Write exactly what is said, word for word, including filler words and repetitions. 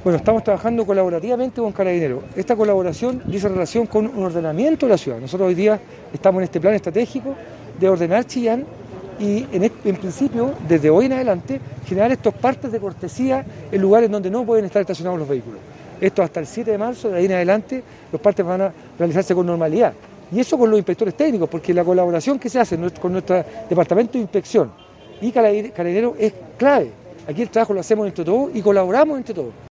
Bueno, estamos trabajando colaborativamente con Carabineros. Esta colaboración dice relación con un ordenamiento de la ciudad. Nosotros hoy día estamos en este plan estratégico de ordenar Chillán y en, este, en principio, desde hoy en adelante, generar estos partes de cortesía en lugares donde no pueden estar estacionados los vehículos. Esto hasta el siete de marzo, de ahí en adelante, los partes van a realizarse con normalidad. Y eso con los inspectores técnicos, porque la colaboración que se hace con nuestro departamento de inspección y Carabineros es clave. Aquí el trabajo lo hacemos entre todos y colaboramos entre todos.